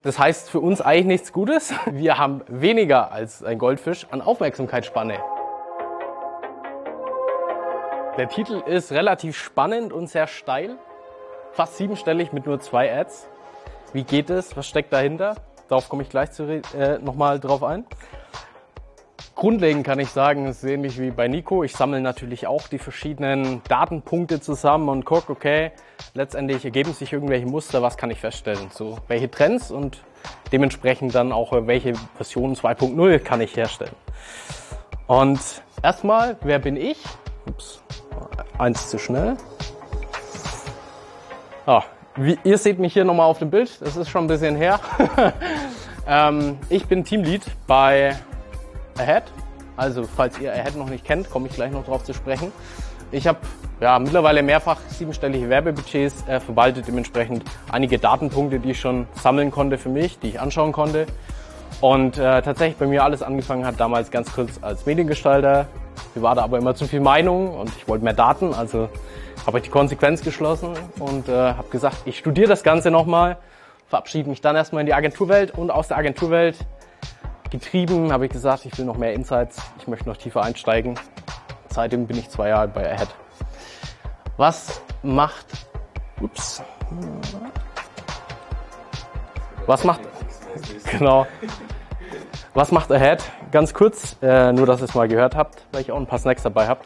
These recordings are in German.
Das heißt für uns eigentlich nichts Gutes. Wir haben weniger als ein Goldfisch an Aufmerksamkeitsspanne. Der Titel ist relativ spannend und sehr steil. Fast siebenstellig mit nur 2 Ads. Wie geht es? Was steckt dahinter? Darauf komme ich gleich nochmal drauf ein. Grundlegend kann ich sagen, es ist ähnlich wie bei Nico. Ich sammle natürlich auch die verschiedenen Datenpunkte zusammen und gucke, okay, letztendlich ergeben sich irgendwelche Muster, was kann ich feststellen? So, welche Trends und dementsprechend dann auch welche Version 2.0 kann ich herstellen. Und erstmal, wer bin ich? Ups, eins zu schnell. Ihr seht mich hier nochmal auf dem Bild, das ist schon ein bisschen her. Ich bin Teamlead bei Ahead. Also falls ihr Ahead noch nicht kennt, komme ich gleich noch drauf zu sprechen. Ich habe mittlerweile mehrfach siebenstellige Werbebudgets verwaltet, dementsprechend einige Datenpunkte, die ich schon sammeln konnte für mich, die ich anschauen konnte. Und tatsächlich bei mir alles angefangen hat damals ganz kurz als Mediengestalter. Mir war da aber immer zu viel Meinung und ich wollte mehr Daten, also habe ich die Konsequenz geschlossen und habe gesagt, ich studiere das Ganze nochmal, verabschiede mich dann erstmal in die Agenturwelt und aus der Agenturwelt getrieben habe ich gesagt, ich will noch mehr Insights, ich möchte noch tiefer einsteigen. Seitdem bin ich 2 Jahre bei Ahead. Was macht Ahead? Ganz kurz, nur dass ihr es mal gehört habt, weil ich auch ein paar Snacks dabei habt.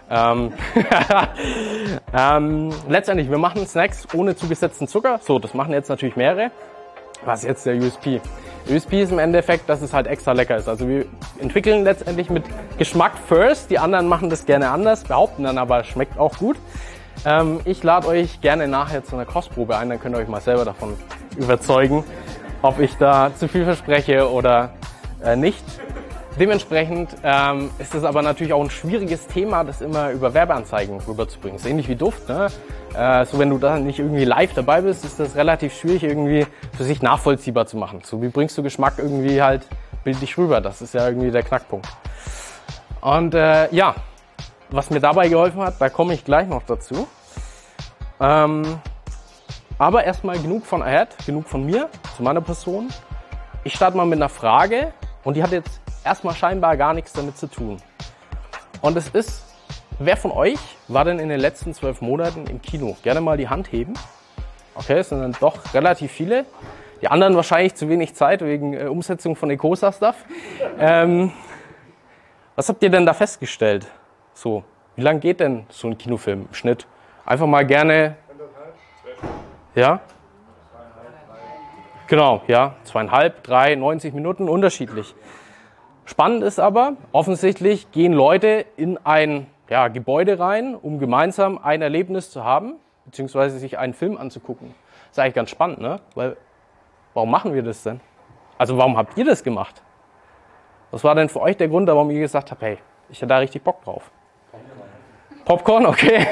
Letztendlich, wir machen Snacks ohne zugesetzten Zucker. So, das machen jetzt natürlich mehrere. Was ist jetzt der USP? USP ist im Endeffekt, dass es halt extra lecker ist. Also wir entwickeln letztendlich mit Geschmack first. Die anderen machen das gerne anders, behaupten dann aber, es schmeckt auch gut. Ich lade euch gerne nachher zu einer Kostprobe ein, dann könnt ihr euch mal selber davon überzeugen, ob ich da zu viel verspreche oder nicht. Dementsprechend ist es aber natürlich auch ein schwieriges Thema, das immer über Werbeanzeigen rüberzubringen. Das ist ähnlich wie Duft, ne? So wenn du da nicht irgendwie live dabei bist, ist das relativ schwierig irgendwie für sich nachvollziehbar zu machen. So wie bringst du Geschmack irgendwie halt bildlich rüber? Das ist ja irgendwie der Knackpunkt. Und was mir dabei geholfen hat, da komme ich gleich noch dazu. Aber erstmal genug von Ahead, genug von mir, zu meiner Person. Ich starte mal mit einer Frage und die hat jetzt erstmal scheinbar gar nichts damit zu tun. Und es ist, wer von euch war denn in den letzten 12 Monaten im Kino? Gerne mal die Hand heben. Okay, es sind dann doch relativ viele. Die anderen wahrscheinlich zu wenig Zeit wegen Umsetzung von Ecosa-Stuff. Was habt ihr denn da festgestellt? So, wie lang geht denn so ein Kinofilm im Schnitt? Einfach mal gerne. Ja? Genau, ja, 2,5, 3, 90 Minuten, unterschiedlich. Spannend ist aber, offensichtlich gehen Leute in ein Gebäude rein, um gemeinsam ein Erlebnis zu haben, beziehungsweise sich einen Film anzugucken. Das ist eigentlich ganz spannend, ne? Weil, warum machen wir das denn? Also warum habt ihr das gemacht? Was war denn für euch der Grund, warum ihr gesagt habt, hey, ich hätte da richtig Bock drauf? Popcorn, okay.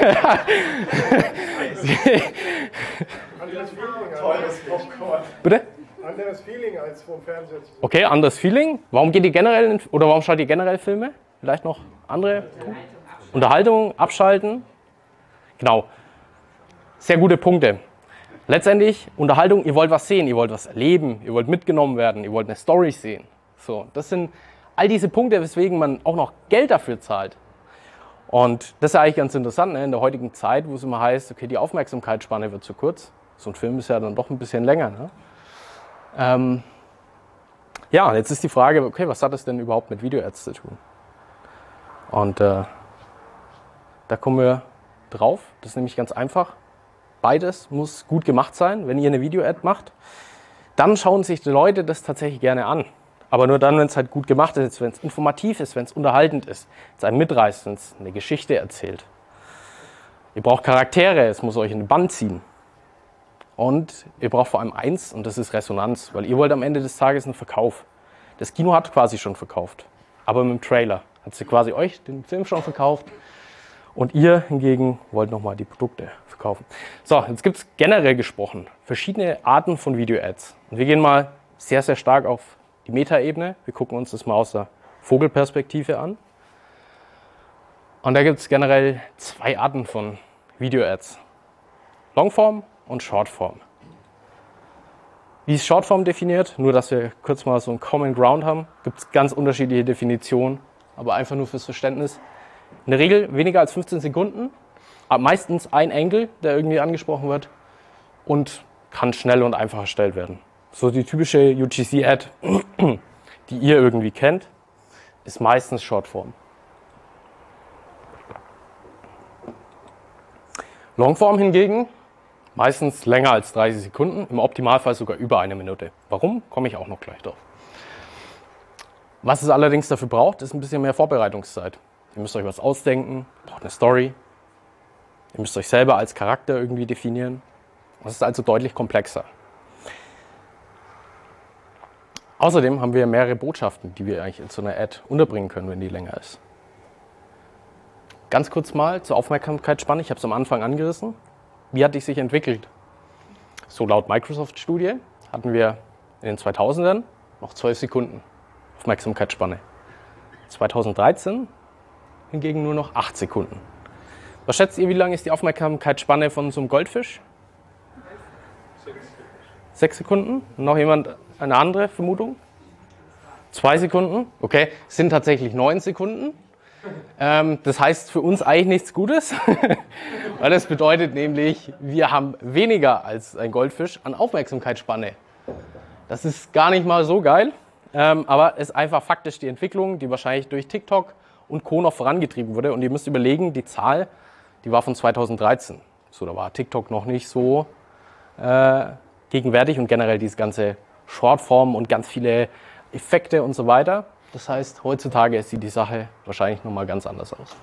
Tolles Popcorn. Bitte? Anderes Feeling als vom Fernseher zu sehen. Okay, anderes Feeling. Warum geht ihr generell oder warum schaut ihr generell Filme? Vielleicht noch andere Punkte? Unterhaltung, abschalten. Genau. Sehr gute Punkte. Letztendlich Unterhaltung, ihr wollt was sehen, ihr wollt was erleben, ihr wollt mitgenommen werden, ihr wollt eine Story sehen. So, das sind all diese Punkte, weswegen man auch noch Geld dafür zahlt. Und das ist eigentlich ganz interessant, ne? In der heutigen Zeit, wo es immer heißt, okay, die Aufmerksamkeitsspanne wird zu kurz. So ein Film ist ja dann doch ein bisschen länger. Ne? Jetzt ist die Frage, okay, was hat das denn überhaupt mit Video-Ads zu tun? Und da kommen wir drauf. Das ist nämlich ganz einfach. Beides muss gut gemacht sein. Wenn ihr eine Video-Ad macht, dann schauen sich die Leute das tatsächlich gerne an. Aber nur dann, wenn es halt gut gemacht ist, wenn es informativ ist, wenn es unterhaltend ist, wenn es einen mitreißt, wenn es eine Geschichte erzählt. Ihr braucht Charaktere, es muss euch in den Bann ziehen. Und ihr braucht vor allem eins, und das ist Resonanz, weil ihr wollt am Ende des Tages einen Verkauf. Das Kino hat quasi schon verkauft, aber mit dem Trailer hat sie quasi euch den Film schon verkauft und ihr hingegen wollt nochmal die Produkte verkaufen. So, jetzt gibt es generell gesprochen verschiedene Arten von Video-Ads. Und wir gehen mal sehr, sehr stark auf die Meta-Ebene. Wir gucken uns das mal aus der Vogelperspektive an. Und da gibt es generell 2 Arten von Video-Ads. Longform und Shortform. Wie ist Shortform definiert? Nur, dass wir kurz mal so einen Common Ground haben. Gibt es ganz unterschiedliche Definitionen, aber einfach nur fürs Verständnis. In der Regel weniger als 15 Sekunden, aber meistens ein Angle, der irgendwie angesprochen wird und kann schnell und einfach erstellt werden. So die typische UGC-Ad, die ihr irgendwie kennt, ist meistens Shortform. Longform hingegen, meistens länger als 30 Sekunden, im Optimalfall sogar über eine Minute. Warum? Komme ich auch noch gleich drauf. Was es allerdings dafür braucht, ist ein bisschen mehr Vorbereitungszeit. Ihr müsst euch was ausdenken, braucht eine Story. Ihr müsst euch selber als Charakter irgendwie definieren. Das ist also deutlich komplexer. Außerdem haben wir mehrere Botschaften, die wir eigentlich in so einer Ad unterbringen können, wenn die länger ist. Ganz kurz mal zur Aufmerksamkeitsspanne, ich habe es am Anfang angerissen. Wie hat die sich entwickelt? So laut Microsoft-Studie hatten wir in den 2000ern noch 12 Sekunden Aufmerksamkeitsspanne. 2013 hingegen nur noch 8 Sekunden. Was schätzt ihr, wie lang ist die Aufmerksamkeitsspanne von so einem Goldfisch? 6 Sekunden. Noch jemand eine andere Vermutung? 2 Sekunden. Okay, es sind tatsächlich 9 Sekunden. Das heißt für uns eigentlich nichts Gutes, weil das bedeutet nämlich, wir haben weniger als ein Goldfisch an Aufmerksamkeitsspanne. Das ist gar nicht mal so geil, aber ist einfach faktisch die Entwicklung, die wahrscheinlich durch TikTok und Co. noch vorangetrieben wurde. Und ihr müsst überlegen, die Zahl, die war von 2013. So, da war TikTok noch nicht so gegenwärtig und generell diese ganze Shortform und ganz viele Effekte und so weiter. Das heißt, heutzutage sieht die Sache wahrscheinlich nochmal ganz anders aus.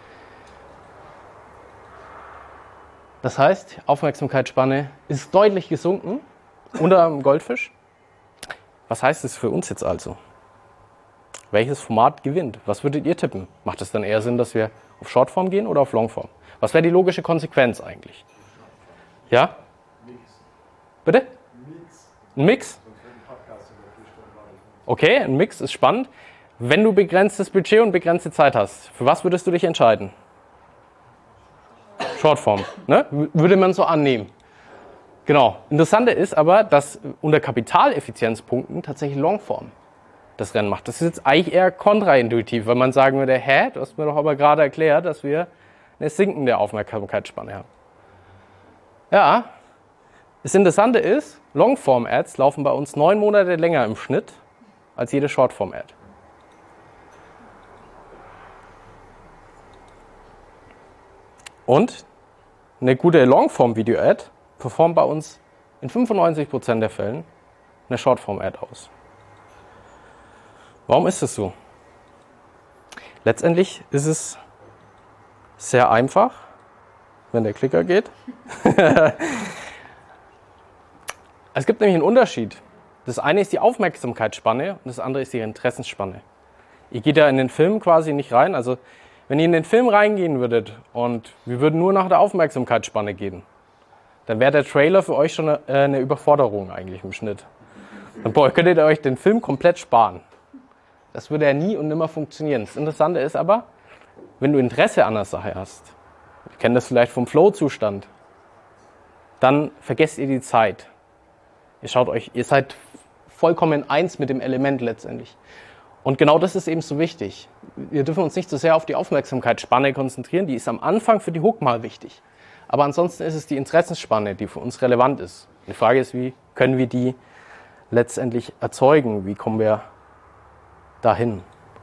Das heißt, Aufmerksamkeitsspanne ist deutlich gesunken unter einem Goldfisch. Was heißt das für uns jetzt also? Welches Format gewinnt? Was würdet ihr tippen? Macht es dann eher Sinn, dass wir auf Shortform gehen oder auf Longform? Was wäre die logische Konsequenz eigentlich? Ja? Bitte? Ein Mix? Okay, ein Mix ist spannend. Wenn du begrenztes Budget und begrenzte Zeit hast, für was würdest du dich entscheiden? Shortform, ne? Würde man so annehmen. Genau. Interessante ist aber, dass unter Kapitaleffizienzpunkten tatsächlich Longform das Rennen macht. Das ist jetzt eigentlich eher kontraintuitiv, weil man sagen würde, hä, du hast mir doch aber gerade erklärt, dass wir eine sinkende Aufmerksamkeitsspanne haben. Ja, das Interessante ist, Longform-Ads laufen bei uns 9 Monate länger im Schnitt als jede Shortform-Ad. Und eine gute Longform-Video-Ad performt bei uns in 95% der Fällen eine Shortform-Ad aus. Warum ist es so? Letztendlich ist es sehr einfach, wenn der Klicker geht. Es gibt nämlich einen Unterschied. Das eine ist die Aufmerksamkeitsspanne und das andere ist die Interessensspanne. Ihr geht ja in den Film quasi nicht rein. Also wenn ihr in den Film reingehen würdet und wir würden nur nach der Aufmerksamkeitsspanne gehen, dann wäre der Trailer für euch schon eine Überforderung eigentlich im Schnitt. Dann könntet ihr euch den Film komplett sparen. Das würde ja nie und nimmer funktionieren. Das Interessante ist aber, wenn du Interesse an der Sache hast, ihr kennt das vielleicht vom Flow-Zustand, dann vergesst ihr die Zeit. Ihr seid vollkommen eins mit dem Element letztendlich. Und genau das ist eben so wichtig. Wir dürfen uns nicht so sehr auf die Aufmerksamkeitsspanne konzentrieren, die ist am Anfang für die Hook mal wichtig. Aber ansonsten ist es die Interessensspanne, die für uns relevant ist. Die Frage ist, wie können wir die letztendlich erzeugen? Wie kommen wir dahin?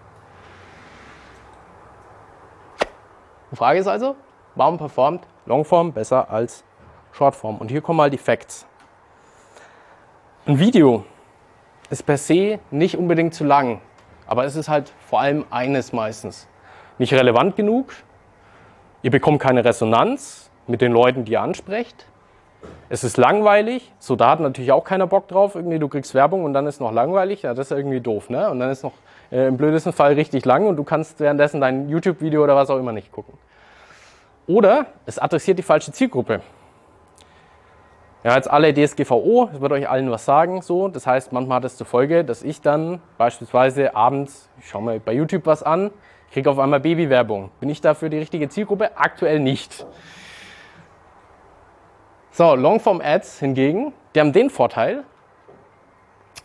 Die Frage ist also, warum performt Longform besser als Shortform? Und hier kommen mal die Facts. Ein Video ist per se nicht unbedingt zu lang, aber es ist halt vor allem eines meistens. Nicht relevant genug, ihr bekommt keine Resonanz mit den Leuten, die ihr ansprecht. Es ist langweilig, so da hat natürlich auch keiner Bock drauf, irgendwie du kriegst Werbung und dann ist noch langweilig, ja, das ist irgendwie doof, ne? Und dann ist noch im blödesten Fall richtig lang und du kannst währenddessen dein YouTube-Video oder was auch immer nicht gucken. Oder es adressiert die falsche Zielgruppe. Ja, jetzt alle DSGVO, das wird euch allen was sagen, so. Das heißt, manchmal hat es zur Folge, dass ich dann beispielsweise abends, ich schaue mir bei YouTube was an, kriege auf einmal Babywerbung. Bin ich dafür die richtige Zielgruppe? Aktuell nicht. So, Longform-Ads hingegen, die haben den Vorteil,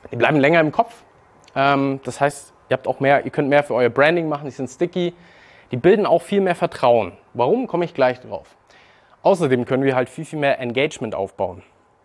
Die bleiben länger im Kopf. Das heißt, ihr könnt mehr für euer Branding machen, die sind sticky. Die bilden auch viel mehr Vertrauen. Warum, komme ich gleich drauf. Außerdem können wir halt viel, viel mehr Engagement aufbauen.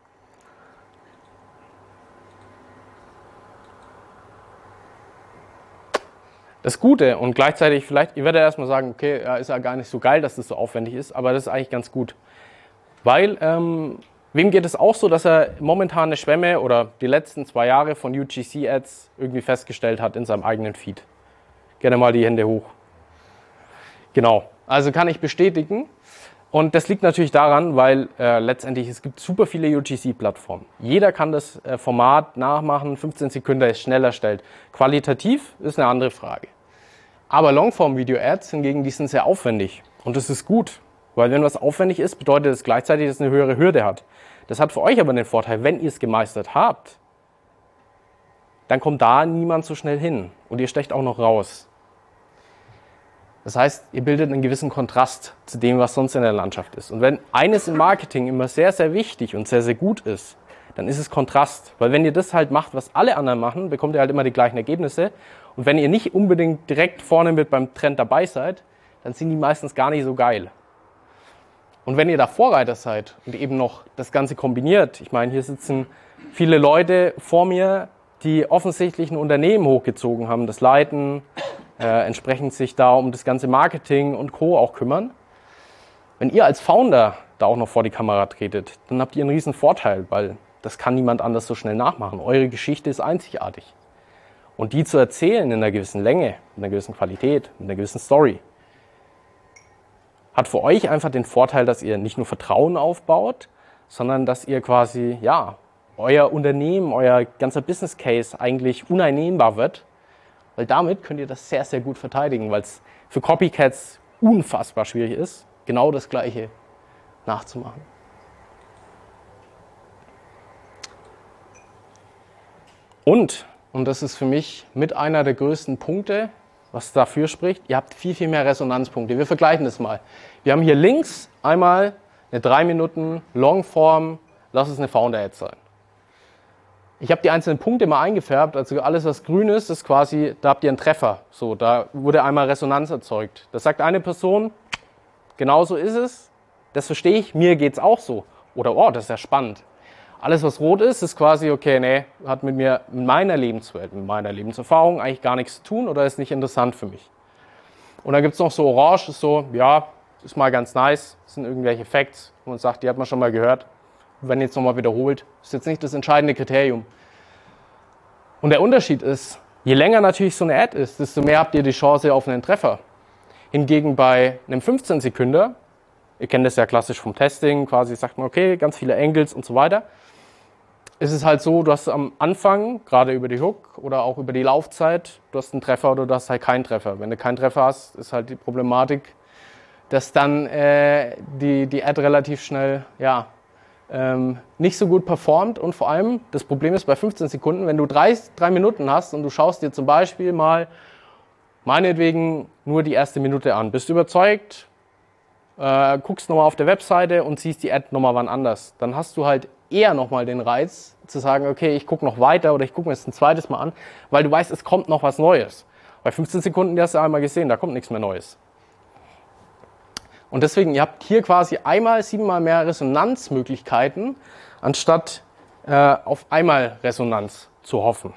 Das Gute und gleichzeitig vielleicht, ihr werdet erstmal sagen, okay, ja, ist ja gar nicht so geil, dass das so aufwendig ist, aber das ist eigentlich ganz gut. Weil, wem geht es auch so, dass er momentan eine Schwemme oder die letzten 2 Jahre von UGC-Ads irgendwie festgestellt hat in seinem eigenen Feed? Gerne mal die Hände hoch. Genau, also kann ich bestätigen. Und das liegt natürlich daran, weil letztendlich es gibt super viele UGC-Plattformen. Jeder kann das Format nachmachen, 15 Sekunden ist schnell erstellt. Qualitativ ist eine andere Frage. Aber Longform-Video-Ads hingegen, die sind sehr aufwendig. Und das ist gut, weil wenn was aufwendig ist, bedeutet es gleichzeitig, dass es eine höhere Hürde hat. Das hat für euch aber den Vorteil, wenn ihr es gemeistert habt, dann kommt da niemand so schnell hin und ihr stecht auch noch raus. Das heißt, ihr bildet einen gewissen Kontrast zu dem, was sonst in der Landschaft ist. Und wenn eines im Marketing immer sehr, sehr wichtig und sehr, sehr gut ist, dann ist es Kontrast. Weil wenn ihr das halt macht, was alle anderen machen, bekommt ihr halt immer die gleichen Ergebnisse. Und wenn ihr nicht unbedingt direkt vorne mit beim Trend dabei seid, dann sind die meistens gar nicht so geil. Und wenn ihr da Vorreiter seid und eben noch das Ganze kombiniert, ich meine, hier sitzen viele Leute vor mir, die offensichtlich ein Unternehmen hochgezogen haben, das leiten, entsprechend sich da um das ganze Marketing und Co. auch kümmern. Wenn ihr als Founder da auch noch vor die Kamera tretet, dann habt ihr einen riesen Vorteil, weil das kann niemand anders so schnell nachmachen. Eure Geschichte ist einzigartig. Und die zu erzählen in einer gewissen Länge, in einer gewissen Qualität, in einer gewissen Story, hat für euch einfach den Vorteil, dass ihr nicht nur Vertrauen aufbaut, sondern dass ihr quasi, ja, euer Unternehmen, euer ganzer Business Case eigentlich uneinnehmbar wird. Weil damit könnt ihr das sehr, sehr gut verteidigen, weil es für Copycats unfassbar schwierig ist, genau das Gleiche nachzumachen. Und das ist für mich mit einer der größten Punkte, was dafür spricht, ihr habt viel, viel mehr Resonanzpunkte. Wir vergleichen das mal. Wir haben hier links einmal eine 3 Minuten Longform, lass es eine Founder-Ad sein. Ich habe die einzelnen Punkte mal eingefärbt, also alles was grün ist quasi, da habt ihr einen Treffer. So, da wurde einmal Resonanz erzeugt. Das sagt eine Person, genau so ist es, das verstehe ich, mir geht's auch so. Oder, oh, das ist ja spannend. Alles was rot ist quasi, okay, nee, hat mit meiner Lebenswelt, mit meiner Lebenserfahrung eigentlich gar nichts zu tun oder ist nicht interessant für mich. Und dann gibt es noch so orange, ist so, ja, ist mal ganz nice, das sind irgendwelche Facts, wo man sagt, die hat man schon mal gehört. Wenn jetzt nochmal wiederholt, ist jetzt nicht das entscheidende Kriterium. Und der Unterschied ist, je länger natürlich so eine Ad ist, desto mehr habt ihr die Chance auf einen Treffer. Hingegen bei einem 15 Sekunden, ihr kennt das ja klassisch vom Testing, quasi sagt man, okay, ganz viele Angles und so weiter, ist es halt so, du hast am Anfang, gerade über die Hook oder auch über die Laufzeit, du hast einen Treffer oder du hast halt keinen Treffer. Wenn du keinen Treffer hast, ist halt die Problematik, dass dann die Ad relativ schnell, ja, nicht so gut performt und vor allem, das Problem ist bei 15 Sekunden, wenn du 3 Minuten hast und du schaust dir zum Beispiel mal meinetwegen nur die erste Minute an, bist überzeugt, guckst nochmal auf der Webseite und siehst die Ad nochmal wann anders, dann hast du halt eher nochmal den Reiz zu sagen, okay, ich gucke noch weiter oder ich gucke mir das ein zweites Mal an, weil du weißt, es kommt noch was Neues. Bei 15 Sekunden, die hast du einmal gesehen, da kommt nichts mehr Neues. Und deswegen, ihr habt hier quasi 7-mal mehr Resonanzmöglichkeiten, anstatt auf einmal Resonanz zu hoffen.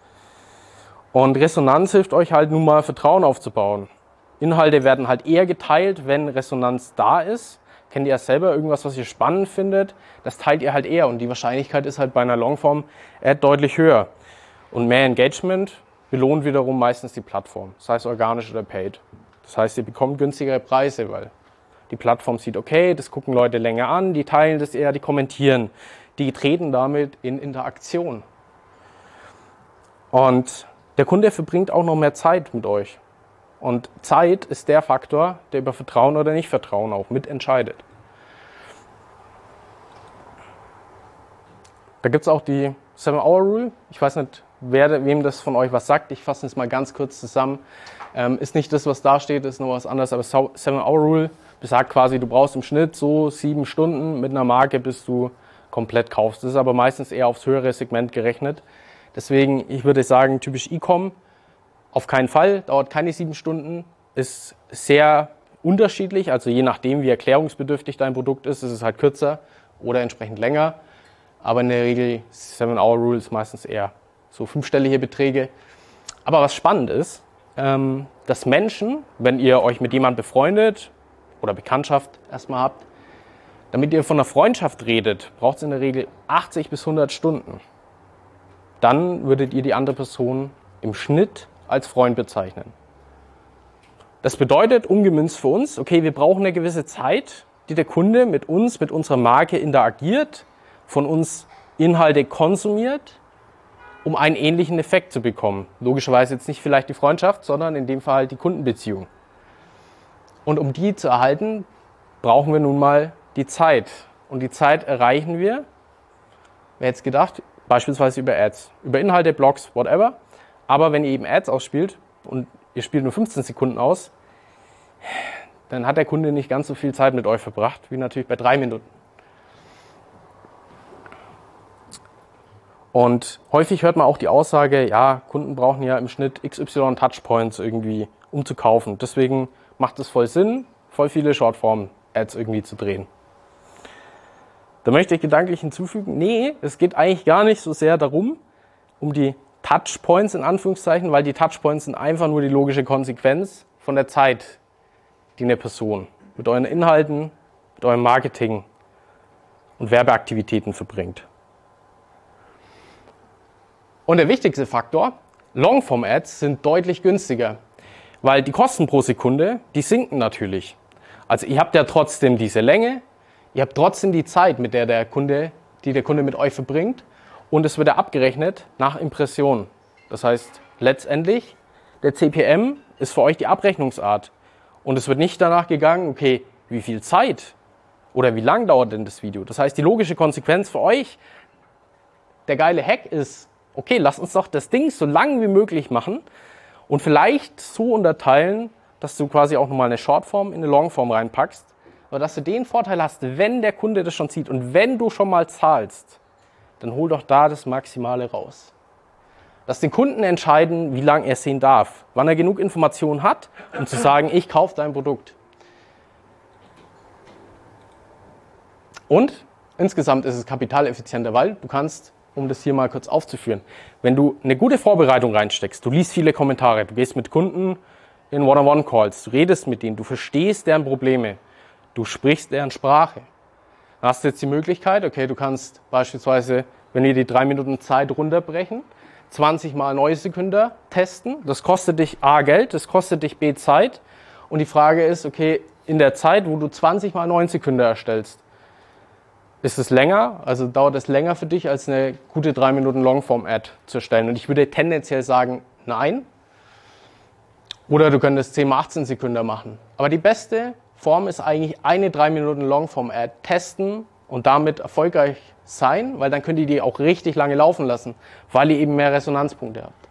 Und Resonanz hilft euch halt nun mal Vertrauen aufzubauen. Inhalte werden halt eher geteilt, wenn Resonanz da ist. Kennt ihr ja selber irgendwas, was ihr spannend findet, das teilt ihr halt eher und die Wahrscheinlichkeit ist halt bei einer Longform-Ad deutlich höher. Und mehr Engagement belohnt wiederum meistens die Plattform, sei es organisch oder paid. Das heißt, ihr bekommt günstigere Preise, weil die Plattform sieht, okay, das gucken Leute länger an, die teilen das eher, die kommentieren. Die treten damit in Interaktion. Und der Kunde verbringt auch noch mehr Zeit mit euch. Und Zeit ist der Faktor, der über Vertrauen oder Nicht-Vertrauen auch mitentscheidet. Da gibt es auch die 7-Hour-Rule. Ich weiß nicht, wem das von euch was sagt. Ich fasse es mal ganz kurz zusammen. Ist nicht das, was da steht, ist nur was anderes. Aber 7-Hour-Rule besagt quasi, du brauchst im Schnitt so 7 Stunden mit einer Marke, bis du komplett kaufst. Das ist aber meistens eher aufs höhere Segment gerechnet. Deswegen, ich würde sagen, typisch E-Com, auf keinen Fall, dauert keine 7 Stunden, ist sehr unterschiedlich, also je nachdem, wie erklärungsbedürftig dein Produkt ist es halt kürzer oder entsprechend länger. Aber in der Regel 7-Hour-Rule ist meistens eher so 5-stellige Beträge. Aber was spannend ist, dass Menschen, wenn ihr euch mit jemandem befreundet oder Bekanntschaft erstmal habt, damit ihr von einer Freundschaft redet, braucht es in der Regel 80 bis 100 Stunden. Dann würdet ihr die andere Person im Schnitt als Freund bezeichnen. Das bedeutet umgemünzt für uns, okay, wir brauchen eine gewisse Zeit, die der Kunde mit uns, mit unserer Marke interagiert, von uns Inhalte konsumiert, um einen ähnlichen Effekt zu bekommen. Logischerweise jetzt nicht vielleicht die Freundschaft, sondern in dem Fall halt die Kundenbeziehung. Und um die zu erhalten, brauchen wir nun mal die Zeit. Und die Zeit erreichen wir, wer hätte es gedacht, beispielsweise über Ads, über Inhalte, Blogs, whatever. Aber wenn ihr eben Ads ausspielt und ihr spielt nur 15 Sekunden aus, dann hat der Kunde nicht ganz so viel Zeit mit euch verbracht, wie natürlich bei 3 Minuten. Und häufig hört man auch die Aussage, ja, Kunden brauchen ja im Schnitt XY Touchpoints irgendwie, um zu kaufen. Deswegen macht es voll Sinn, voll viele Shortform-Ads irgendwie zu drehen. Da möchte ich gedanklich hinzufügen, nee, es geht eigentlich gar nicht so sehr darum, um die Touchpoints in Anführungszeichen, weil die Touchpoints sind einfach nur die logische Konsequenz von der Zeit, die eine Person mit euren Inhalten, mit eurem Marketing und Werbeaktivitäten verbringt. Und der wichtigste Faktor, Longform-Ads sind deutlich günstiger, weil die Kosten pro Sekunde, die sinken natürlich. Also ihr habt ja trotzdem diese Länge, ihr habt trotzdem die Zeit, mit der der Kunde mit euch verbringt und es wird ja abgerechnet nach Impression. Das heißt, letztendlich, der CPM ist für euch die Abrechnungsart und es wird nicht danach gegangen, okay, wie viel Zeit oder wie lang dauert denn das Video. Das heißt, die logische Konsequenz für euch, der geile Hack ist, okay, lass uns doch das Ding so lang wie möglich machen und vielleicht so unterteilen, dass du quasi auch nochmal eine Shortform in eine Longform reinpackst, aber dass du den Vorteil hast, wenn der Kunde das schon sieht und wenn du schon mal zahlst, dann hol doch da das Maximale raus. Lass den Kunden entscheiden, wie lange er sehen darf, wann er genug Informationen hat, um zu sagen, ich kaufe dein Produkt. Und insgesamt ist es kapitaleffizienter, weil du kannst, um das hier mal kurz aufzuführen, wenn du eine gute Vorbereitung reinsteckst, du liest viele Kommentare, du gehst mit Kunden in One-on-One-Calls, du redest mit denen, du verstehst deren Probleme, du sprichst deren Sprache. Dann hast du jetzt die Möglichkeit, okay, du kannst beispielsweise, wenn wir die 3 Minuten Zeit runterbrechen, 20 mal Neusekünder testen. Das kostet dich A Geld, das kostet dich B Zeit. Und die Frage ist, okay, in der Zeit, wo du 20 mal 9 Sekünder erstellst, ist es länger, also dauert es länger für dich, als eine gute 3 Minuten Longform-Ad zu erstellen? Und ich würde tendenziell sagen, nein. Oder du könntest 10 mal 18 Sekunden machen. Aber die beste Form ist eigentlich eine 3 Minuten Longform-Ad testen und damit erfolgreich sein, weil dann könnt ihr die auch richtig lange laufen lassen, weil ihr eben mehr Resonanzpunkte habt.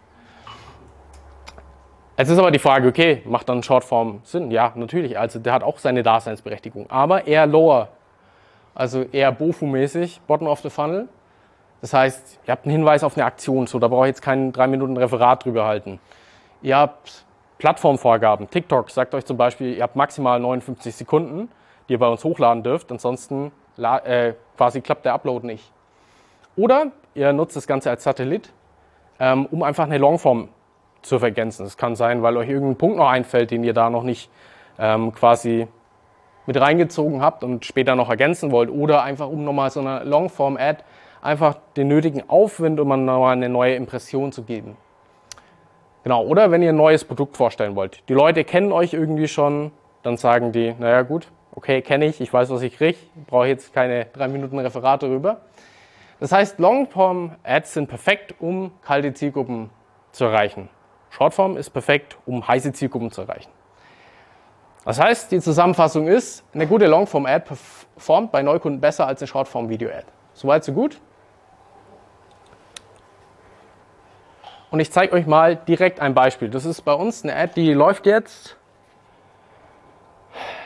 Jetzt ist aber die Frage, okay, macht dann Shortform Sinn? Ja, natürlich, also der hat auch seine Daseinsberechtigung, aber eher lower, also eher BOFU-mäßig, Bottom of the Funnel. Das heißt, ihr habt einen Hinweis auf eine Aktion, so, da brauche ich jetzt kein 3 Minuten Referat drüber halten. Ihr habt Plattformvorgaben. TikTok sagt euch zum Beispiel, ihr habt maximal 59 Sekunden, die ihr bei uns hochladen dürft, ansonsten quasi klappt der Upload nicht. Oder ihr nutzt das Ganze als Satellit, um einfach eine Longform zu ergänzen. Das kann sein, weil euch irgendein Punkt noch einfällt, den ihr da noch nicht quasi mit reingezogen habt und später noch ergänzen wollt. Oder einfach, um nochmal so eine Longform-Ad einfach den nötigen Aufwind, um nochmal eine neue Impression zu geben. Genau, oder wenn ihr ein neues Produkt vorstellen wollt. Die Leute kennen euch irgendwie schon, dann sagen die, naja gut, okay, kenne ich weiß, was ich kriege, brauche jetzt keine 3 Minuten Referate darüber. Das heißt, Longform-Ads sind perfekt, um kalte Zielgruppen zu erreichen. Shortform ist perfekt, um heiße Zielgruppen zu erreichen. Das heißt, die Zusammenfassung ist, eine gute Longform-Ad performt bei Neukunden besser als eine Shortform-Video-Ad. Soweit, so gut. Und ich zeige euch mal direkt ein Beispiel. Das ist bei uns eine Ad, die läuft jetzt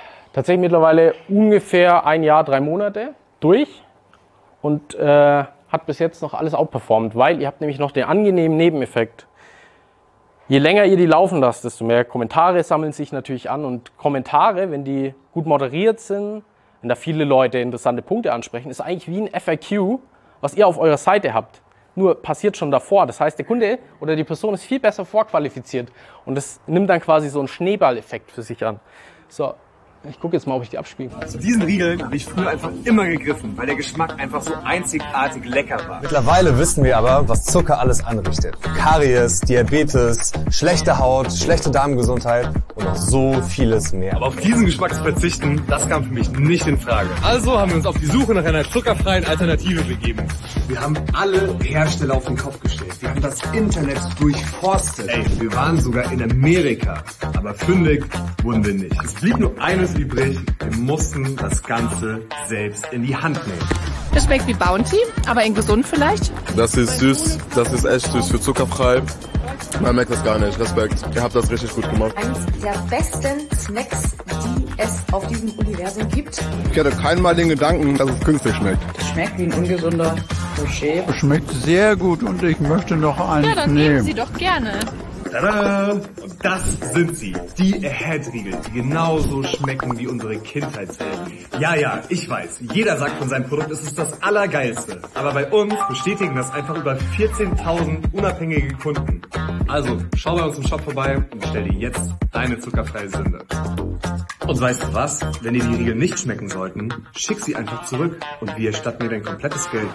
tatsächlich mittlerweile ungefähr 1 Jahr, 3 Monate durch und hat hat bis jetzt noch alles outperformt, weil ihr habt nämlich noch den angenehmen Nebeneffekt. Je länger ihr die laufen lasst, desto mehr Kommentare sammeln sich natürlich an. Und Kommentare, wenn die gut moderiert sind, wenn da viele Leute interessante Punkte ansprechen, ist eigentlich wie ein FAQ, was ihr auf eurer Seite habt. Nur passiert schon davor. Das heißt, der Kunde oder die Person ist viel besser vorqualifiziert. Und das nimmt dann quasi so einen Schneeballeffekt für sich an. So, ich gucke jetzt mal, ob ich die abspiele. Zu diesen Riegeln habe ich früher einfach immer gegriffen, weil der Geschmack einfach so einzigartig lecker war. Mittlerweile wissen wir aber, was Zucker alles anrichtet. Karies, Diabetes, schlechte Haut, schlechte Darmgesundheit und noch so vieles mehr. Aber auf diesen Geschmack zu verzichten, das kam für mich nicht in Frage. Also haben wir uns auf die Suche nach einer zuckerfreien Alternative begeben. Wir haben alle Hersteller auf den Kopf gestellt. Wir haben das Internet durchforstet. Ey, wir waren sogar in Amerika. Aber fündig wurden wir nicht. Es blieb nur eines übrig. Wir mussten das Ganze selbst in die Hand nehmen. Das schmeckt wie Bounty, aber in gesund vielleicht. Das ist süß, das ist echt süß für zuckerfrei. Man merkt das gar nicht. Respekt, ihr habt das richtig gut gemacht. Eines der besten Snacks, die es auf diesem Universum gibt. Ich hatte keinen den Gedanken, dass es künstlich schmeckt. Schmeckt wie ein ungesunder Rocher. Schmeckt sehr gut und ich möchte noch eins Ja, dann nehmen. nehmen Sie doch gerne. Tada! Und das sind sie, die Ahead-Riegel, die genauso schmecken wie unsere Kindheitshelden. Ja, ich weiß, jeder sagt von seinem Produkt, es ist das Allergeilste. Aber bei uns bestätigen das einfach über 14.000 unabhängige Kunden. Also, schau bei uns im Shop vorbei und stell dir jetzt deine zuckerfreie Sünde. Und weißt du was? Wenn dir die Riegel nicht schmecken sollten, schick sie einfach zurück und wir erstatten dir dein komplettes Geld.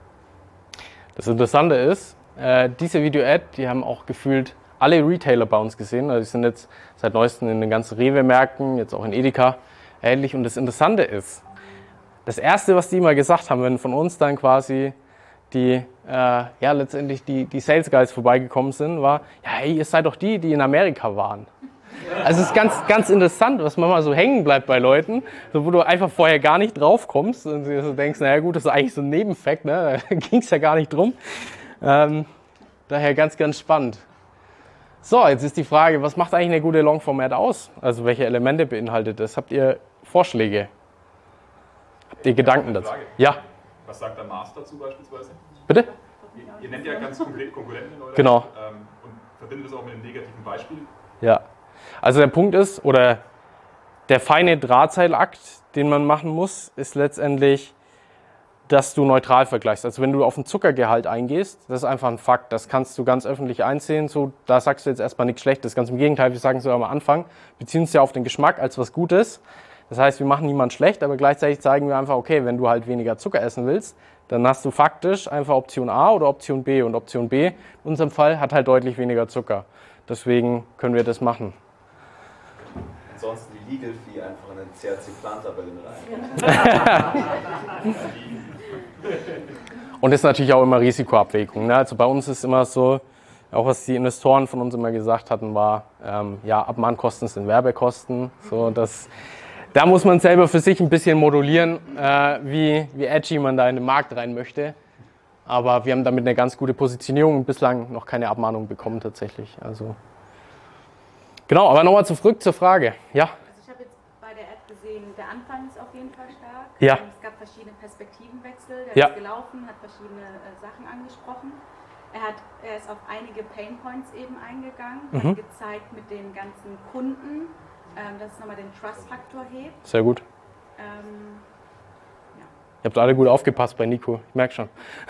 Das Interessante ist, diese Video-Ad, die haben auch gefühlt alle Retailer bei uns gesehen. Also die sind jetzt seit neuestem in den ganzen Rewe-Märkten, jetzt auch in Edeka ähnlich. Und das Interessante ist, das Erste, was die immer gesagt haben, wenn von uns dann quasi die, letztendlich die Sales Guys vorbeigekommen sind, war, ja, hey, ihr seid doch die in Amerika waren. Also es ist ganz, ganz interessant, was manchmal so hängen bleibt bei Leuten, so, wo du einfach vorher gar nicht drauf kommst und du so denkst, naja gut, das ist eigentlich so ein Nebenfakt, ne? Da ging es ja gar nicht drum. Daher ganz, ganz spannend. So, jetzt ist die Frage, was macht eigentlich eine gute Longformat aus? Also welche Elemente beinhaltet das? Habt ihr Vorschläge? Habt ihr Gedanken dazu? Ja. Was sagt der Maß dazu beispielsweise? Bitte? Ihr nennt ja ganz konkret Konkurrenten in eurer Genau. und verbindet das auch mit einem negativen Beispiel. Ja. Also der Punkt ist, oder der feine Drahtseilakt, den man machen muss, ist letztendlich, dass du neutral vergleichst. Also wenn du auf den Zuckergehalt eingehst, das ist einfach ein Fakt, das kannst du ganz öffentlich einsehen, so, da sagst du jetzt erstmal nichts Schlechtes, ganz im Gegenteil, wir sagen so am Anfang, beziehen uns ja auf den Geschmack als was Gutes. Das heißt, wir machen niemand schlecht, aber gleichzeitig zeigen wir einfach, okay, wenn du halt weniger Zucker essen willst, dann hast du faktisch einfach Option A oder Option B. Und Option B, in unserem Fall, hat halt deutlich weniger Zucker. Deswegen können wir das machen. Ansonsten die Legal Fee einfach in den CRC-Plan-Tabellen rein. Und das ist natürlich auch immer Risikoabwägung. Ne? Also bei uns ist immer so, auch was die Investoren von uns immer gesagt hatten, war, Abmahnkosten sind Werbekosten. So, da muss man selber für sich ein bisschen modulieren, wie edgy man da in den Markt rein möchte. Aber wir haben damit eine ganz gute Positionierung und bislang noch keine Abmahnung bekommen tatsächlich. Also genau, aber nochmal zurück zur Frage. Ja? Also ich habe jetzt bei der Ad gesehen, der Anfang ist auf jeden Fall stark. Ja. Es gab verschiedene Perspektivenwechsel, der ist gelaufen, hat verschiedene Sachen angesprochen. Er ist auf einige Painpoints eben eingegangen, hat gezeigt mit den ganzen Kunden, dass es nochmal den Trust-Faktor hebt. Sehr gut. Ihr habt alle gut aufgepasst bei Nico, ich merke schon.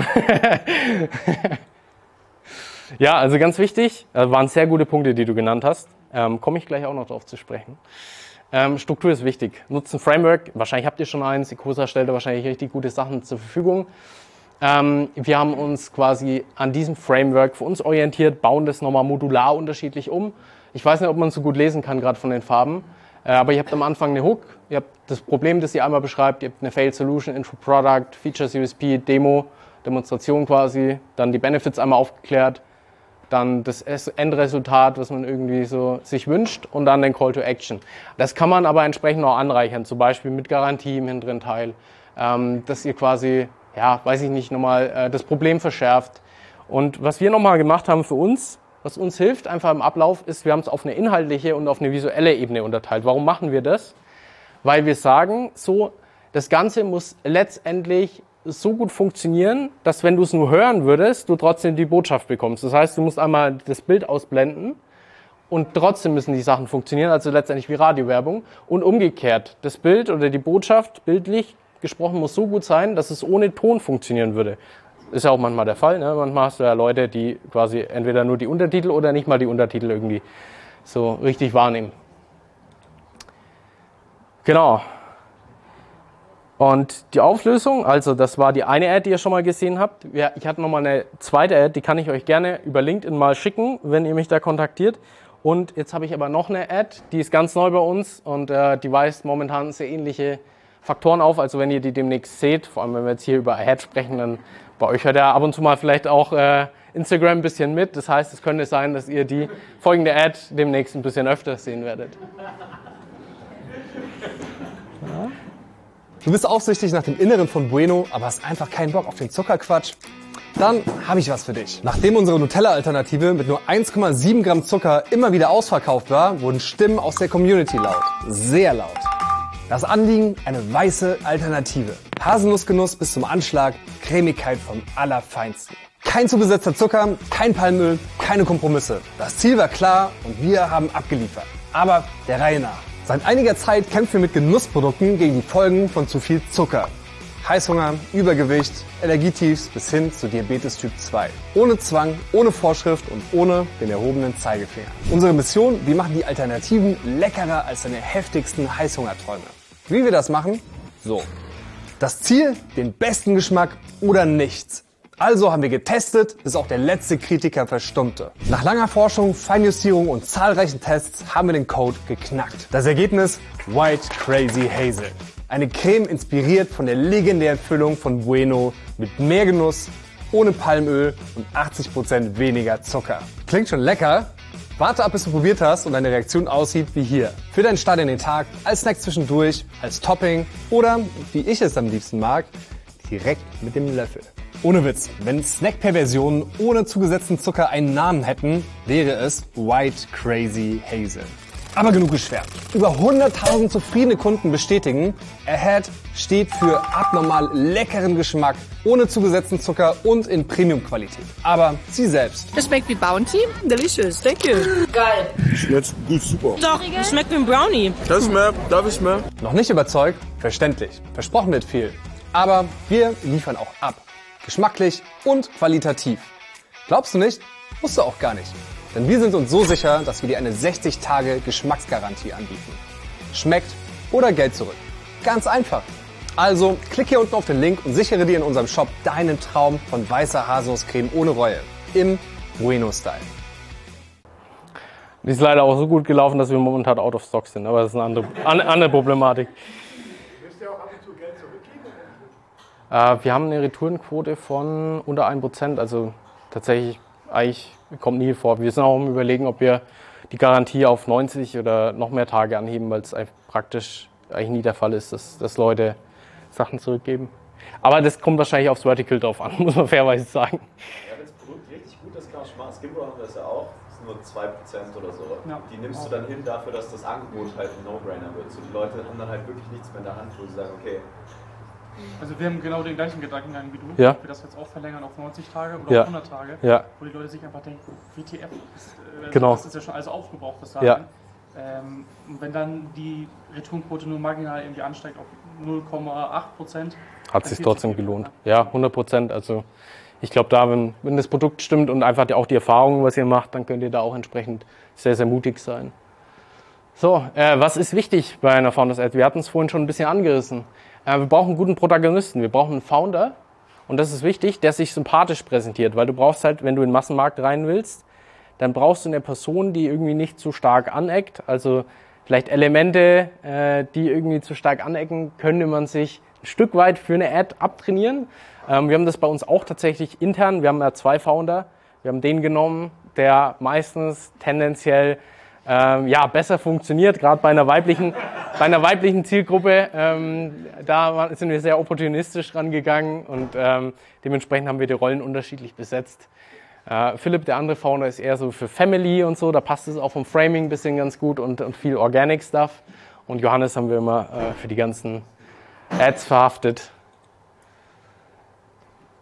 Ja, also ganz wichtig, waren sehr gute Punkte, die du genannt hast. Komme ich gleich auch noch drauf zu sprechen. Struktur ist wichtig. Nutzt ein Framework, wahrscheinlich habt ihr schon eins, Ecosa stellt da wahrscheinlich richtig gute Sachen zur Verfügung. Wir haben uns quasi an diesem Framework für uns orientiert, bauen das nochmal modular unterschiedlich um. Ich weiß nicht, ob man es so gut lesen kann, gerade von den Farben, aber ihr habt am Anfang eine Hook, ihr habt das Problem, das ihr einmal beschreibt, ihr habt eine Failed Solution, Intro Product, Features, USP, Demo, Demonstration quasi, dann die Benefits einmal aufgeklärt, dann das Endresultat, was man irgendwie so sich wünscht und dann den Call to Action. Das kann man aber entsprechend auch anreichern, zum Beispiel mit Garantie im hinteren Teil, dass ihr quasi, weiß ich nicht, nochmal das Problem verschärft. Und was wir nochmal gemacht haben für uns, was uns hilft einfach im Ablauf, ist, wir haben es auf eine inhaltliche und auf eine visuelle Ebene unterteilt. Warum machen wir das? Weil wir sagen, so, das Ganze muss letztendlich so gut funktionieren, dass wenn du es nur hören würdest, du trotzdem die Botschaft bekommst. Das heißt, du musst einmal das Bild ausblenden und trotzdem müssen die Sachen funktionieren, also letztendlich wie Radiowerbung. Und umgekehrt, das Bild oder die Botschaft bildlich gesprochen muss so gut sein, dass es ohne Ton funktionieren würde. Ist ja auch manchmal der Fall, ne? Manchmal hast du ja Leute, die quasi entweder nur die Untertitel oder nicht mal die Untertitel irgendwie so richtig wahrnehmen. Genau. Und die Auflösung, also das war die eine Ad, die ihr schon mal gesehen habt. Ja, ich hatte nochmal eine zweite Ad, die kann ich euch gerne über LinkedIn mal schicken, wenn ihr mich da kontaktiert. Und jetzt habe ich aber noch eine Ad, die ist ganz neu bei uns und die weist momentan sehr ähnliche Faktoren auf. Also wenn ihr die demnächst seht, vor allem wenn wir jetzt hier über Ad sprechen, dann bei euch hört ja ab und zu mal vielleicht auch Instagram ein bisschen mit. Das heißt, es könnte sein, dass ihr die folgende Ad demnächst ein bisschen öfter sehen werdet. Ja. Du bist aufsichtig nach dem Inneren von Bueno, aber hast einfach keinen Bock auf den Zuckerquatsch? Dann habe ich was für dich. Nachdem unsere Nutella-Alternative mit nur 1,7 Gramm Zucker immer wieder ausverkauft war, wurden Stimmen aus der Community laut. Sehr laut. Das Anliegen, eine weiße Alternative. Haselnussgenuss bis zum Anschlag, Cremigkeit vom Allerfeinsten. Kein zugesetzter Zucker, kein Palmöl, keine Kompromisse. Das Ziel war klar und wir haben abgeliefert. Aber der Reihe nach. Seit einiger Zeit kämpfen wir mit Genussprodukten gegen die Folgen von zu viel Zucker. Heißhunger, Übergewicht, Allergietiefs bis hin zu Diabetes Typ 2. Ohne Zwang, ohne Vorschrift und ohne den erhobenen Zeigefinger. Unsere Mission, wir machen die Alternativen leckerer als deine heftigsten Heißhungerträume. Wie wir das machen? So. Das Ziel, den besten Geschmack oder nichts. Also haben wir getestet, bis auch der letzte Kritiker verstummte. Nach langer Forschung, Feinjustierung und zahlreichen Tests haben wir den Code geknackt. Das Ergebnis? White Crazy Hazel. Eine Creme inspiriert von der legendären Füllung von Bueno mit mehr Genuss, ohne Palmöl und 80% weniger Zucker. Klingt schon lecker? Warte ab, bis du probiert hast und deine Reaktion aussieht wie hier. Für deinen Start in den Tag, als Snack zwischendurch, als Topping oder, wie ich es am liebsten mag, direkt mit dem Löffel. Ohne Witz, wenn Snack-Perversionen ohne zugesetzten Zucker einen Namen hätten, wäre es White Crazy Hazel. Aber genug geschwärmt. Über 100.000 zufriedene Kunden bestätigen, Ahead steht für abnormal leckeren Geschmack, ohne zugesetzten Zucker und in Premium-Qualität. Aber sie selbst. Es schmeckt wie Bounty. Delicious. Thank you. Geil. Schmeckt gut, super. Doch, es schmeckt wie ein Brownie. Das mehr, darf ich mehr? Noch nicht überzeugt? Verständlich. Versprochen wird viel. Aber wir liefern auch ab. Geschmacklich und qualitativ. Glaubst du nicht? Musst du auch gar nicht. Denn wir sind uns so sicher, dass wir dir eine 60-Tage-Geschmacksgarantie anbieten. Schmeckt oder Geld zurück. Ganz einfach. Also klick hier unten auf den Link und sichere dir in unserem Shop deinen Traum von weißer Haselnusscreme ohne Reue. Im Bueno-Style. Die ist leider auch so gut gelaufen, dass wir momentan out of stock sind. Aber das ist eine andere Problematik. Müsst ihr auch ab und zu Geld zurückgeben? Wir haben eine Retourenquote von unter 1%. Also tatsächlich eigentlich kommt nie vor. Wir sind auch am Überlegen, ob wir die Garantie auf 90 oder noch mehr Tage anheben, weil es praktisch eigentlich nie der Fall ist, dass Leute Sachen zurückgeben. Aber das kommt wahrscheinlich aufs Vertical drauf an, muss man fairerweise sagen. Ja, wenn das Produkt richtig gut ist, kann man sparen. Skimbo haben wir das ja auch. Das sind nur 2% oder so. Ja. Die nimmst du dann hin dafür, dass das Angebot halt ein No-Brainer wird. So, die Leute haben dann halt wirklich nichts mehr in der Hand, wo sie sagen, okay. Also wir haben genau den gleichen Gedankengang wie du, ja. Wir das jetzt auch verlängern auf 90 Tage oder auf 100 Tage, wo die Leute sich einfach denken, WTF, das ist ja schon alles aufgebraucht bis dahin. Ja. Und wenn dann die Retourenquote nur marginal irgendwie ansteigt auf 0,8%. Hat sich trotzdem gelohnt. Ja, 100%. Also ich glaube da, wenn das Produkt stimmt und einfach auch die Erfahrung, was ihr macht, dann könnt ihr da auch entsprechend sehr, sehr mutig sein. So, was ist wichtig bei einer Founders Ad? Wir hatten es vorhin schon ein bisschen angerissen. Wir brauchen einen guten Protagonisten, wir brauchen einen Founder und das ist wichtig, der sich sympathisch präsentiert, weil du brauchst halt, wenn du in den Massenmarkt rein willst, dann brauchst du eine Person, die irgendwie nicht zu stark aneckt, also vielleicht Elemente, die irgendwie zu stark anecken, könnte man sich ein Stück weit für eine Ad abtrainieren. Wir haben das bei uns auch tatsächlich intern, wir haben ja 2 Founder, wir haben den genommen, der meistens tendenziell besser funktioniert, gerade bei einer weiblichen Zielgruppe. Da sind wir sehr opportunistisch rangegangen und dementsprechend haben wir die Rollen unterschiedlich besetzt. Philipp, der andere Founder, ist eher so für Family und so, da passt es auch vom Framing ein bisschen ganz gut und viel Organic Stuff. Und Johannes haben wir immer für die ganzen Ads verhaftet.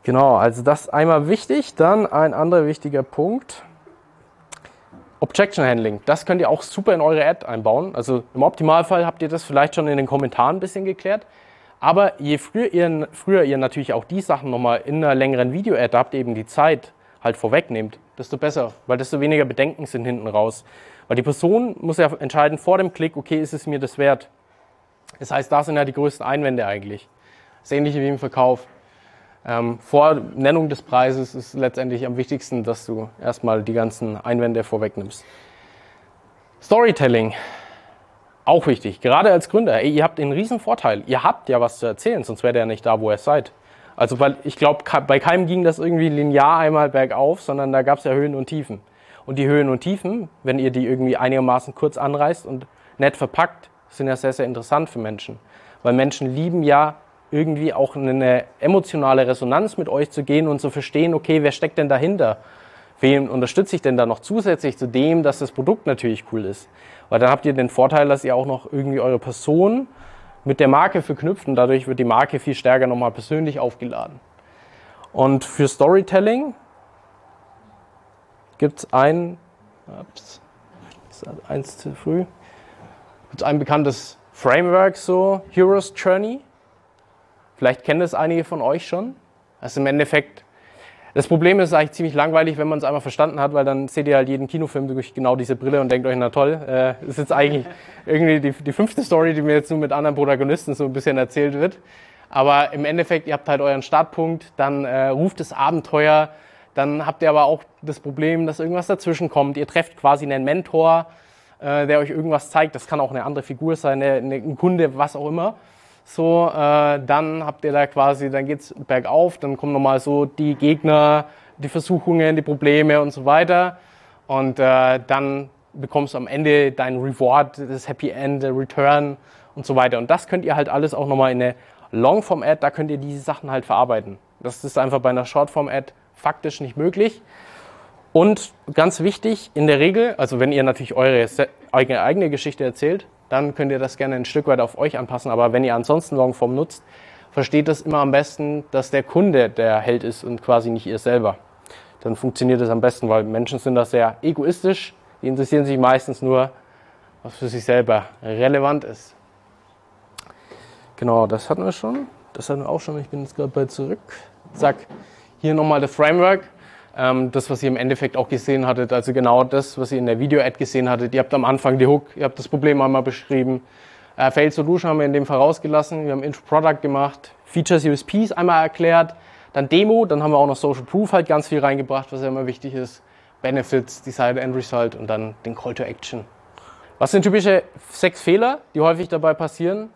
Genau, also das einmal wichtig. Dann ein anderer wichtiger Punkt. Objection Handling. Das könnt ihr auch super in eure Ad einbauen. Also im Optimalfall habt ihr das vielleicht schon in den Kommentaren ein bisschen geklärt. Aber je früher ihr natürlich auch die Sachen nochmal in einer längeren Video-Ad habt, eben die Zeit halt vorwegnehmt, desto besser, weil desto weniger Bedenken sind hinten raus. Weil die Person muss ja entscheiden vor dem Klick, okay, ist es mir das wert? Das heißt, da sind ja die größten Einwände eigentlich. Das Ähnliche wie im Verkauf. Vor Nennung des Preises ist letztendlich am wichtigsten, dass du erstmal die ganzen Einwände vorwegnimmst. Storytelling, auch wichtig, gerade als Gründer. Ihr habt einen riesen Vorteil. Ihr habt ja was zu erzählen, sonst wärt ihr ja nicht da, wo ihr seid. Also weil ich glaube, bei keinem ging das irgendwie linear einmal bergauf, sondern da gab es ja Höhen und Tiefen. Und die Höhen und Tiefen, wenn ihr die irgendwie einigermaßen kurz anreißt und nett verpackt, sind ja sehr, sehr interessant für Menschen. Weil Menschen lieben ja irgendwie auch eine emotionale Resonanz mit euch zu gehen und zu verstehen, okay, wer steckt denn dahinter? Wen unterstütze ich denn da noch zusätzlich zu dem, dass das Produkt natürlich cool ist? Weil dann habt ihr den Vorteil, dass ihr auch noch irgendwie eure Person mit der Marke verknüpft und dadurch wird die Marke viel stärker nochmal persönlich aufgeladen. Und für Storytelling gibt es ein bekanntes Framework, so Hero's Journey. Vielleicht kennen das einige von euch schon. Also im Endeffekt, das Problem ist eigentlich ziemlich langweilig, wenn man es einmal verstanden hat, weil dann seht ihr halt jeden Kinofilm durch genau diese Brille und denkt euch, na toll, das ist jetzt eigentlich irgendwie die 5. Story, die mir jetzt nur mit anderen Protagonisten so ein bisschen erzählt wird. Aber im Endeffekt, ihr habt halt euren Startpunkt, dann ruft das Abenteuer, dann habt ihr aber auch das Problem, dass irgendwas dazwischen kommt. Ihr trefft quasi einen Mentor, der euch irgendwas zeigt. Das kann auch eine andere Figur sein, ein Kunde, was auch immer. So, dann habt ihr da quasi, dann geht's bergauf, dann kommen nochmal so die Gegner, die Versuchungen, die Probleme und so weiter. Und dann bekommst du am Ende dein Reward, das Happy End, der Return und so weiter. Und das könnt ihr halt alles auch nochmal in eine Longform-Ad, da könnt ihr diese Sachen halt verarbeiten. Das ist einfach bei einer Shortform-Ad faktisch nicht möglich. Und ganz wichtig, in der Regel, also wenn ihr natürlich eure eigene Geschichte erzählt, dann könnt ihr das gerne ein Stück weit auf euch anpassen. Aber wenn ihr ansonsten Longform nutzt, versteht das immer am besten, dass der Kunde der Held ist und quasi nicht ihr selber. Dann funktioniert das am besten, weil Menschen sind da sehr egoistisch. Die interessieren sich meistens nur, was für sich selber relevant ist. Genau, das hatten wir schon. Das hatten wir auch schon. Ich bin jetzt gerade bei zurück. Zack. Hier nochmal das Framework. Das, was ihr im Endeffekt auch gesehen hattet, also genau das, was ihr in der Video-Ad gesehen hattet. Ihr habt am Anfang die Hook, ihr habt das Problem einmal beschrieben. Failed Solution haben wir in dem Fall rausgelassen. Wir haben Intro Product gemacht, Features, USPs einmal erklärt, dann Demo, dann haben wir auch noch Social Proof halt ganz viel reingebracht, was ja immer wichtig ist. Benefits, Desired End Result und dann den Call to Action. Was sind typische 6 Fehler, die häufig dabei passieren?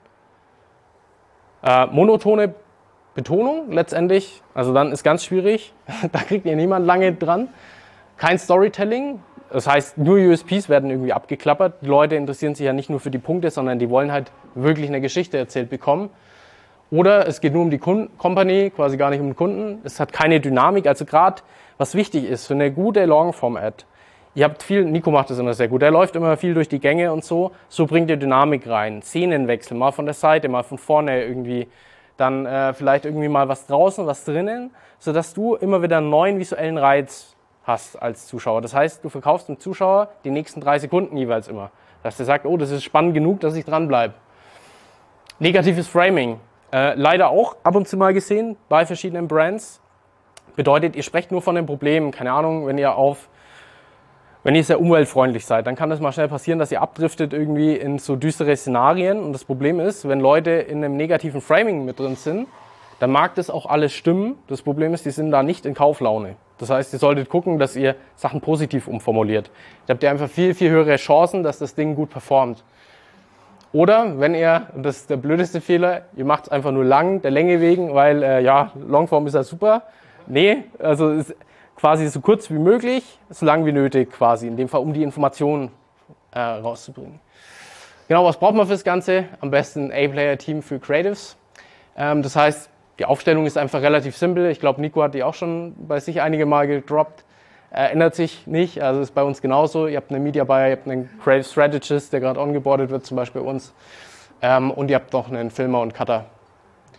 Monotone Betonung letztendlich, also dann ist ganz schwierig, da kriegt ihr niemand lange dran. Kein Storytelling, das heißt nur USPs werden irgendwie abgeklappert. Die Leute interessieren sich ja nicht nur für die Punkte, sondern die wollen halt wirklich eine Geschichte erzählt bekommen. Oder es geht nur um die Company, quasi gar nicht um den Kunden. Es hat keine Dynamik, also gerade was wichtig ist für eine gute Longform-Ad. Ihr habt viel, Nico macht das immer sehr gut, er läuft immer viel durch die Gänge und so bringt ihr Dynamik rein. Szenenwechsel, mal von der Seite, mal von vorne irgendwie. Dann vielleicht irgendwie mal was draußen, was drinnen, sodass du immer wieder einen neuen visuellen Reiz hast als Zuschauer. Das heißt, du verkaufst dem Zuschauer die nächsten 3 Sekunden jeweils immer. Dass der sagt, oh, das ist spannend genug, dass ich dranbleibe. Negatives Framing. Leider auch ab und zu mal gesehen bei verschiedenen Brands. Bedeutet, ihr sprecht nur von den Problemen. Keine Ahnung, wenn ihr sehr umweltfreundlich seid, dann kann das mal schnell passieren, dass ihr abdriftet irgendwie in so düstere Szenarien. Und das Problem ist, wenn Leute in einem negativen Framing mit drin sind, dann mag das auch alles stimmen. Das Problem ist, die sind da nicht in Kauflaune. Das heißt, ihr solltet gucken, dass ihr Sachen positiv umformuliert. Da habt ihr einfach viel, viel höhere Chancen, dass das Ding gut performt. Oder wenn ihr, und das ist der blödeste Fehler, ihr macht es einfach nur lang, der Länge wegen, weil Longform ist ja super. Nee, also ist quasi so kurz wie möglich, so lang wie nötig quasi, in dem Fall, um die Informationen rauszubringen. Genau, was braucht man für das Ganze? Am besten ein A-Player-Team für Creatives. Das heißt, die Aufstellung ist einfach relativ simpel. Ich glaube, Nico hat die auch schon bei sich einige Mal gedroppt. Ändert sich nicht, also ist bei uns genauso. Ihr habt einen Media Buyer, ihr habt einen Creative Strategist, der gerade ongeboardet wird, zum Beispiel bei uns. Und ihr habt noch einen Filmer und Cutter.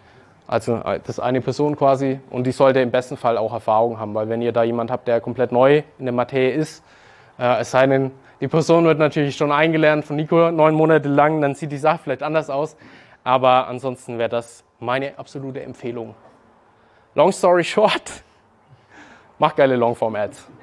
Also das ist eine Person quasi und die sollte im besten Fall auch Erfahrung haben, weil wenn ihr da jemand habt, der komplett neu in der Materie ist, es sei denn, die Person wird natürlich schon eingelernt von Nico 9 Monate lang, dann sieht die Sache vielleicht anders aus, aber ansonsten wäre das meine absolute Empfehlung. Long story short, mach geile Longform-Ads.